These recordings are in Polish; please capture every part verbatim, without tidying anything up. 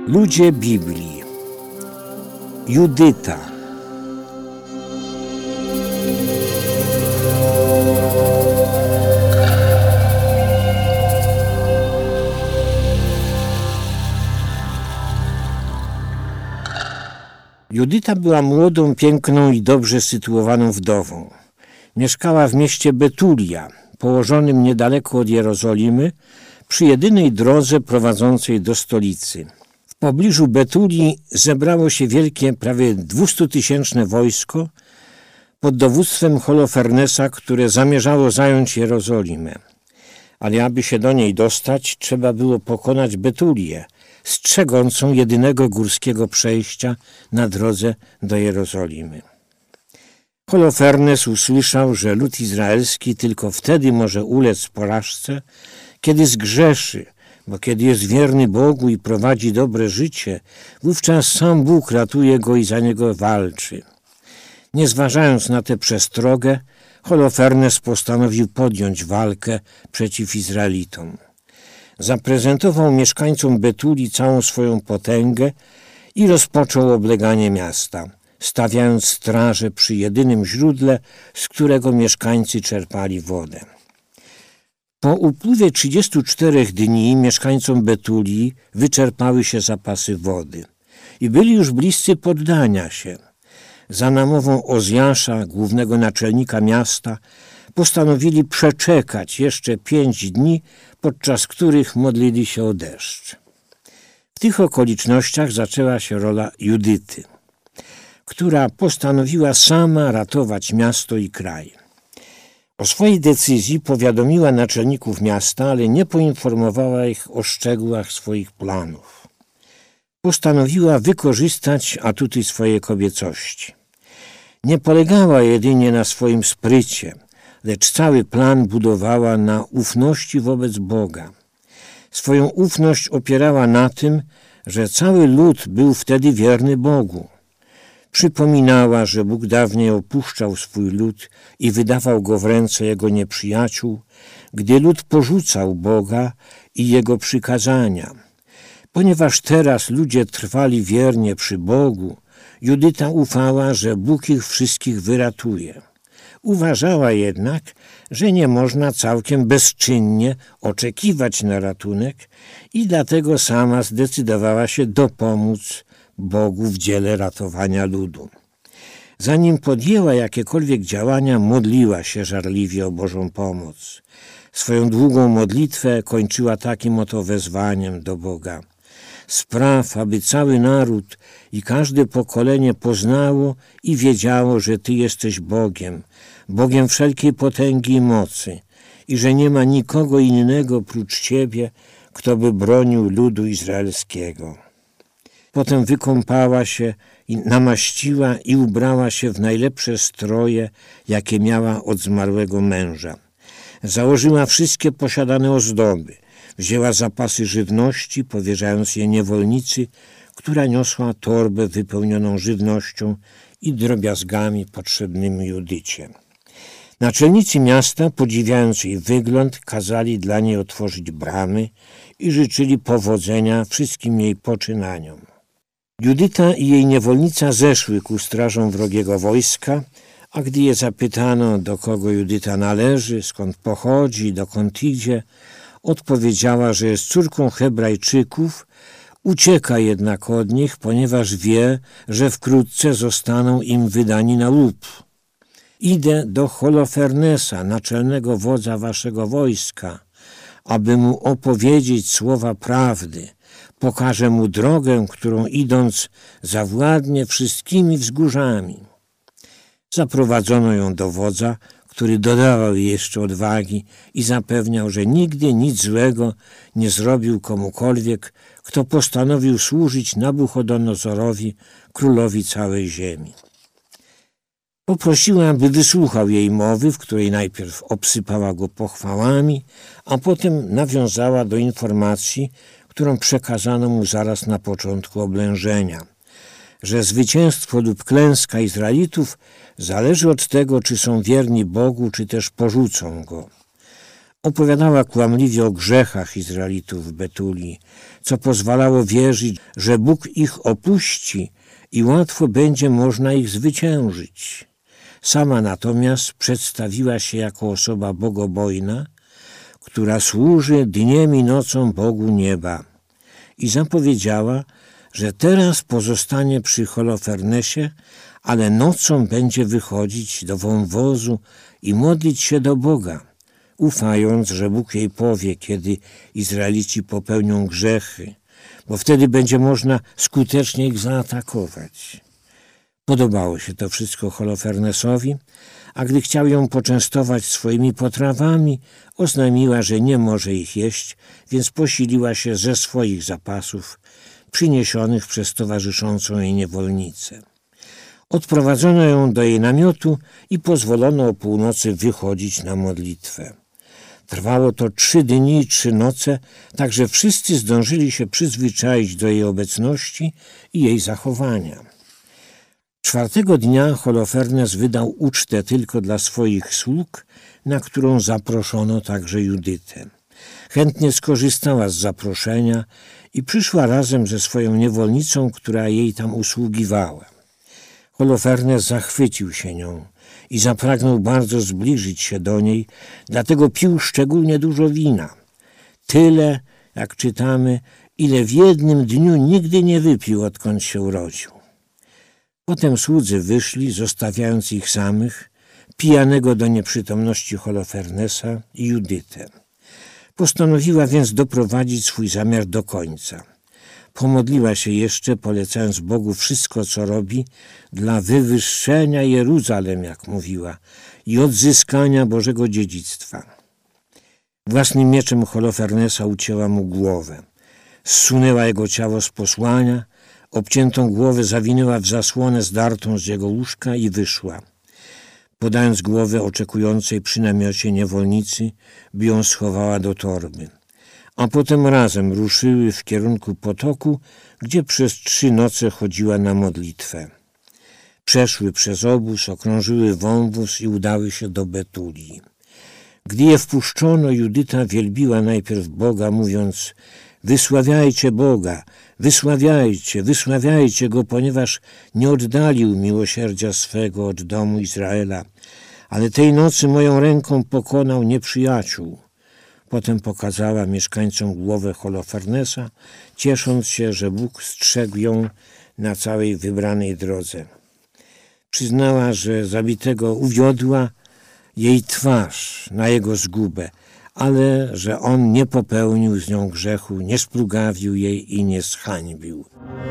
Ludzie Biblii. Judyta. Judyta była młodą, piękną i dobrze sytuowaną wdową. Mieszkała w mieście Betulia, położonym niedaleko od Jerozolimy, przy jedynej drodze prowadzącej do stolicy. W pobliżu Betulii zebrało się wielkie, prawie dwustutysięczne wojsko pod dowództwem Holofernesa, które zamierzało zająć Jerozolimę. Ale aby się do niej dostać, trzeba było pokonać Betulię, strzegącą jedynego górskiego przejścia na drodze do Jerozolimy. Holofernes usłyszał, że lud izraelski tylko wtedy może ulec porażce, kiedy zgrzeszy, bo kiedy jest wierny Bogu i prowadzi dobre życie, wówczas sam Bóg ratuje go i za niego walczy. Nie zważając na tę przestrogę, Holofernes postanowił podjąć walkę przeciw Izraelitom. Zaprezentował mieszkańcom Betulii całą swoją potęgę i rozpoczął obleganie miasta, stawiając straże przy jedynym źródle, z którego mieszkańcy czerpali wodę. Po upływie trzydziestu czterech dni mieszkańcom Betulii wyczerpały się zapasy wody i byli już bliscy poddania się. Za namową Ozjasza, głównego naczelnika miasta, postanowili przeczekać jeszcze pięć dni, podczas których modlili się o deszcz. W tych okolicznościach zaczęła się rola Judyty, która postanowiła sama ratować miasto i kraj. O swojej decyzji powiadomiła naczelników miasta, ale nie poinformowała ich o szczegółach swoich planów. Postanowiła wykorzystać atuty swojej kobiecości. Nie polegała jedynie na swoim sprycie, lecz cały plan budowała na ufności wobec Boga. Swoją ufność opierała na tym, że cały lud był wtedy wierny Bogu. Przypominała, że Bóg dawniej opuszczał swój lud i wydawał go w ręce jego nieprzyjaciół, gdy lud porzucał Boga i jego przykazania. Ponieważ teraz ludzie trwali wiernie przy Bogu, Judyta ufała, że Bóg ich wszystkich wyratuje. Uważała jednak, że nie można całkiem bezczynnie oczekiwać na ratunek i dlatego sama zdecydowała się dopomóc Bogu w dziele ratowania ludu. Zanim podjęła jakiekolwiek działania, modliła się żarliwie o Bożą pomoc. Swoją długą modlitwę kończyła takim oto wezwaniem do Boga: spraw, aby cały naród i każde pokolenie poznało i wiedziało, że Ty jesteś Bogiem, Bogiem wszelkiej potęgi i mocy i że nie ma nikogo innego prócz Ciebie, kto by bronił ludu izraelskiego. Potem wykąpała się, i namaściła i ubrała się w najlepsze stroje, jakie miała od zmarłego męża. Założyła wszystkie posiadane ozdoby, wzięła zapasy żywności, powierzając je niewolnicy, która niosła torbę wypełnioną żywnością i drobiazgami potrzebnymi Judycie. Naczelnicy miasta, podziwiając jej wygląd, kazali dla niej otworzyć bramy i życzyli powodzenia wszystkim jej poczynaniom. Judyta i jej niewolnica zeszły ku strażom wrogiego wojska, a gdy je zapytano, do kogo Judyta należy, skąd pochodzi, dokąd idzie, odpowiedziała, że jest córką Hebrajczyków, ucieka jednak od nich, ponieważ wie, że wkrótce zostaną im wydani na łup. Idę do Holofernesa, naczelnego wodza waszego wojska, aby mu opowiedzieć słowa prawdy. Pokażę mu drogę, którą idąc zawładnie wszystkimi wzgórzami. Zaprowadzono ją do wodza, który dodawał jej jeszcze odwagi i zapewniał, że nigdy nic złego nie zrobił komukolwiek, kto postanowił służyć Nabuchodonozorowi, królowi całej ziemi. Poprosiła, by wysłuchał jej mowy, w której najpierw obsypała go pochwałami, a potem nawiązała do informacji, którą przekazano mu zaraz na początku oblężenia, że zwycięstwo lub klęska Izraelitów zależy od tego, czy są wierni Bogu, czy też porzucą Go. Opowiadała kłamliwie o grzechach Izraelitów w Betulii, co pozwalało wierzyć, że Bóg ich opuści i łatwo będzie można ich zwyciężyć. Sama natomiast przedstawiła się jako osoba bogobojna, która służy dniem i nocą Bogu nieba i zapowiedziała, że teraz pozostanie przy Holofernesie, ale nocą będzie wychodzić do wąwozu i modlić się do Boga, ufając, że Bóg jej powie, kiedy Izraelici popełnią grzechy, bo wtedy będzie można skutecznie ich zaatakować. Podobało się to wszystko Holofernesowi, a gdy chciał ją poczęstować swoimi potrawami, oznajmiła, że nie może ich jeść, więc posiliła się ze swoich zapasów przyniesionych przez towarzyszącą jej niewolnicę. Odprowadzono ją do jej namiotu i pozwolono o północy wychodzić na modlitwę. Trwało to trzy dni i trzy noce, tak że wszyscy zdążyli się przyzwyczaić do jej obecności i jej zachowania. Czwartego dnia Holofernes wydał ucztę tylko dla swoich sług, na którą zaproszono także Judytę. Chętnie skorzystała z zaproszenia i przyszła razem ze swoją niewolnicą, która jej tam usługiwała. Holofernes zachwycił się nią i zapragnął bardzo zbliżyć się do niej, dlatego pił szczególnie dużo wina. Tyle, jak czytamy, ile w jednym dniu nigdy nie wypił, odkąd się urodził. Potem słudzy wyszli, zostawiając ich samych, pijanego do nieprzytomności Holofernesa i Judytę. Postanowiła więc doprowadzić swój zamiar do końca. Pomodliła się jeszcze, polecając Bogu wszystko, co robi, dla wywyższenia Jeruzalem, jak mówiła, i odzyskania Bożego dziedzictwa. Własnym mieczem Holofernesa ucięła mu głowę. Zsunęła jego ciało z posłania, obciętą głowę zawinęła w zasłonę zdartą z jego łóżka i wyszła. Podając głowę oczekującej przy namiocie niewolnicy, by ją schowała do torby. A potem razem ruszyły w kierunku potoku, gdzie przez trzy noce chodziła na modlitwę. Przeszły przez obóz, okrążyły wąwóz i udały się do Betulii. Gdy je wpuszczono, Judyta wielbiła najpierw Boga, mówiąc: wysławiajcie Boga, wysławiajcie, wysławiajcie Go, ponieważ nie oddalił miłosierdzia swego od domu Izraela, ale tej nocy moją ręką pokonał nieprzyjaciół. Potem pokazała mieszkańcom głowę Holofernesa, ciesząc się, że Bóg strzegł ją na całej wybranej drodze. Przyznała, że zabitego uwiodła jej twarz na jego zgubę, ale że on nie popełnił z nią grzechu, nie splugawił jej i nie zhańbił.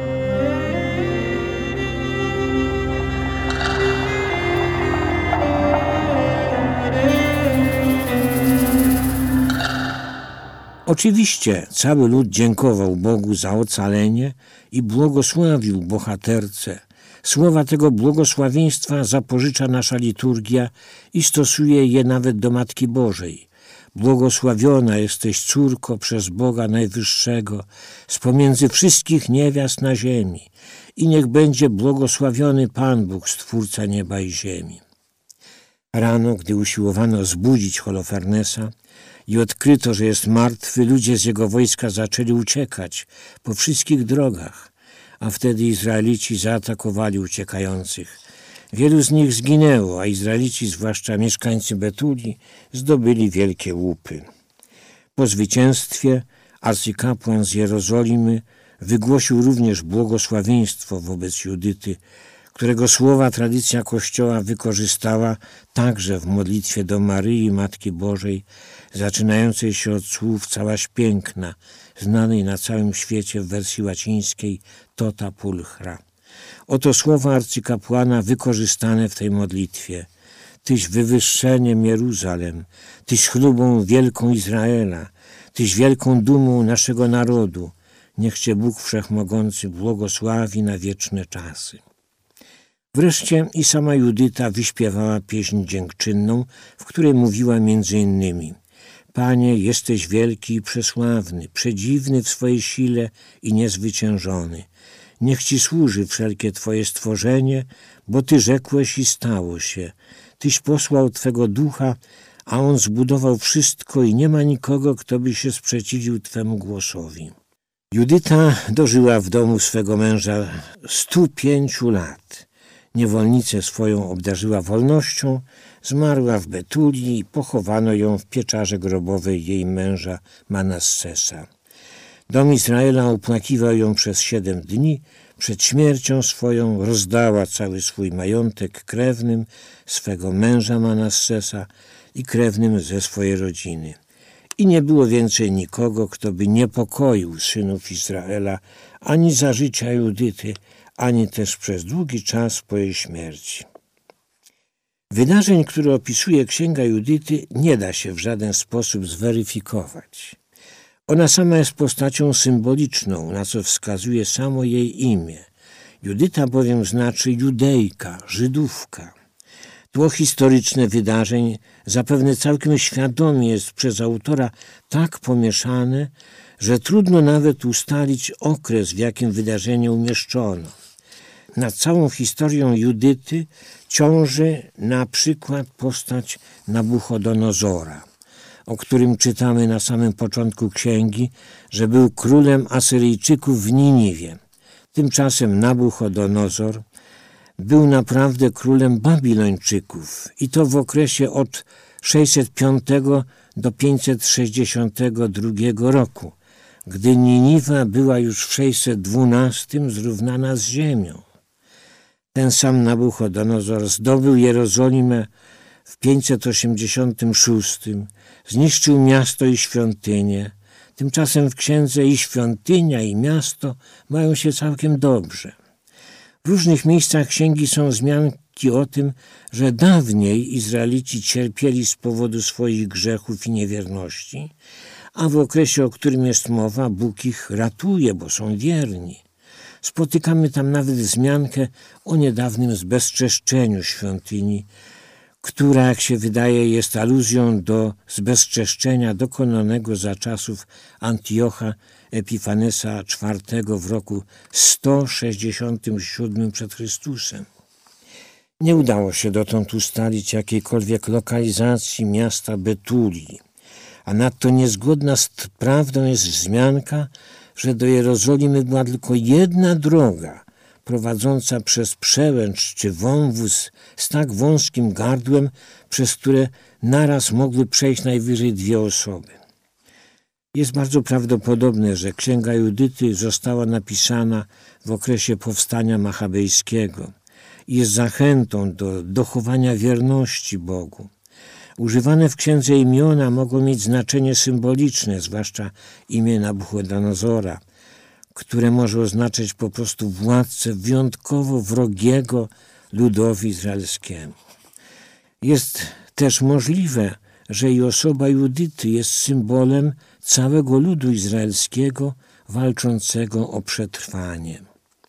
Oczywiście cały lud dziękował Bogu za ocalenie i błogosławił bohaterce. Słowa tego błogosławieństwa zapożycza nasza liturgia i stosuje je nawet do Matki Bożej. Błogosławiona jesteś, córko, przez Boga Najwyższego, z pomiędzy wszystkich niewiast na ziemi, i niech będzie błogosławiony Pan Bóg, Stwórca nieba i ziemi. Rano, gdy usiłowano zbudzić Holofernesa i odkryto, że jest martwy, ludzie z jego wojska zaczęli uciekać po wszystkich drogach, a wtedy Izraelici zaatakowali uciekających. Wielu z nich zginęło, a Izraelici, zwłaszcza mieszkańcy Betulii, zdobyli wielkie łupy. Po zwycięstwie arcykapłan z Jerozolimy wygłosił również błogosławieństwo wobec Judyty, którego słowa tradycja Kościoła wykorzystała także w modlitwie do Maryi, Matki Bożej, zaczynającej się od słów Całaś piękna, znanej na całym świecie w wersji łacińskiej Tota pulchra. Oto słowa arcykapłana wykorzystane w tej modlitwie. Tyś wywyższeniem Jeruzalem, Tyś chlubą wielką Izraela, Tyś wielką dumą naszego narodu. Niech Cię Bóg Wszechmogący błogosławi na wieczne czasy. Wreszcie i sama Judyta wyśpiewała pieśń dziękczynną, w której mówiła między innymi: Panie, jesteś wielki i przesławny, przedziwny w swojej sile i niezwyciężony. Niech Ci służy wszelkie Twoje stworzenie, bo Ty rzekłeś i stało się. Tyś posłał Twego ducha, a on zbudował wszystko i nie ma nikogo, kto by się sprzeciwił Twemu głosowi. Judyta dożyła w domu swego męża stu pięciu lat. Niewolnicę swoją obdarzyła wolnością, zmarła w Betulii i pochowano ją w pieczarze grobowej jej męża Manassesa. Dom Izraela opłakiwał ją przez siedem dni. Przed śmiercią swoją rozdała cały swój majątek krewnym swego męża Manassesa i krewnym ze swojej rodziny. I nie było więcej nikogo, kto by niepokoił synów Izraela ani za życia Judyty, ani też przez długi czas po jej śmierci. Wydarzeń, które opisuje Księga Judyty, nie da się w żaden sposób zweryfikować. Ona sama jest postacią symboliczną, na co wskazuje samo jej imię. Judyta bowiem znaczy Judejka, Żydówka. Tło historyczne wydarzeń zapewne całkiem świadomie jest przez autora tak pomieszane, że trudno nawet ustalić okres, w jakim wydarzenie umieszczono. Nad całą historią Judyty ciąży na przykład postać Nabuchodonozora, o którym czytamy na samym początku księgi, że był królem Asyryjczyków w Niniwie. Tymczasem Nabuchodonozor był naprawdę królem Babilończyków i to w okresie od sześćset piątego do pięćset sześćdziesiątego drugiego roku, gdy Niniwa była już w sześćset dwunastym zrównana z ziemią. Ten sam Nabuchodonozor zdobył Jerozolimę w pięćset osiemdziesiątym szóstym, zniszczył miasto i świątynię. Tymczasem w księdze i świątynia, i miasto mają się całkiem dobrze. W różnych miejscach księgi są wzmianki o tym, że dawniej Izraelici cierpieli z powodu swoich grzechów i niewierności, a w okresie, o którym jest mowa, Bóg ich ratuje, bo są wierni. Spotykamy tam nawet wzmiankę o niedawnym zbezczeszczeniu świątyni, która, jak się wydaje, jest aluzją do zbezczeszczenia dokonanego za czasów Antiocha Epifanesa czwartego w roku sto sześćdziesiątym siódmym przed Chrystusem. Nie udało się dotąd ustalić jakiejkolwiek lokalizacji miasta Betulii, a nadto niezgodna z prawdą jest wzmianka, że do Jerozolimy była tylko jedna droga, prowadząca przez przełęcz czy wąwóz z tak wąskim gardłem, przez które naraz mogły przejść najwyżej dwie osoby. Jest bardzo prawdopodobne, że Księga Judyty została napisana w okresie powstania machabejskiego i jest zachętą do dochowania wierności Bogu. Używane w księdze imiona mogą mieć znaczenie symboliczne, zwłaszcza imię Nabuchodonozora, które może oznaczać po prostu władcę wyjątkowo wrogiego ludowi izraelskiemu. Jest też możliwe, że i osoba Judyty jest symbolem całego ludu izraelskiego walczącego o przetrwanie.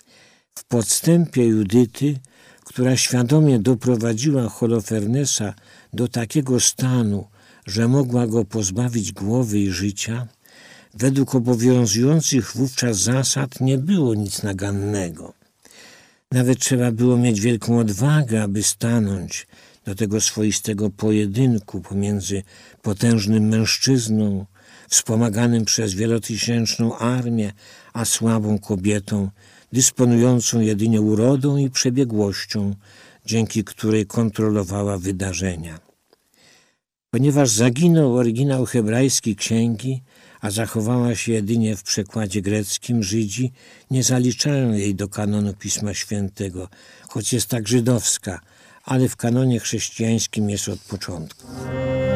W podstępie Judyty, która świadomie doprowadziła Holofernesa do takiego stanu, że mogła go pozbawić głowy i życia, według obowiązujących wówczas zasad nie było nic nagannego. Nawet trzeba było mieć wielką odwagę, aby stanąć do tego swoistego pojedynku pomiędzy potężnym mężczyzną, wspomaganym przez wielotysięczną armię, a słabą kobietą, dysponującą jedynie urodą i przebiegłością, dzięki której kontrolowała wydarzenia. Ponieważ zaginął oryginał hebrajski księgi, a zachowała się jedynie w przekładzie greckim, Żydzi nie zaliczają jej do kanonu Pisma Świętego, choć jest tak żydowska, ale w kanonie chrześcijańskim jest od początku.